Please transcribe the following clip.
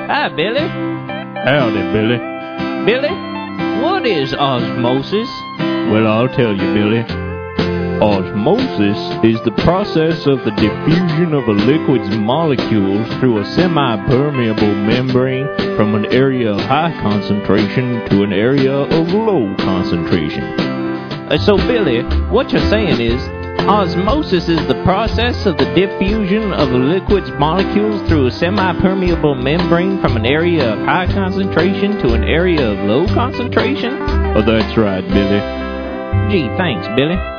Hi, Billy. Howdy, Billy. Billy, what is osmosis? Well, I'll tell you, Billy. Osmosis is the process of the diffusion of a liquid's molecules through a semi-permeable membrane from an area of high concentration to an area of low concentration. So, Billy, what you're saying is, osmosis is the process of the diffusion of a liquid's molecules through a semi-permeable membrane from an area of high concentration to an area of low concentration? Oh, that's right, Billy. Gee, thanks, Billy.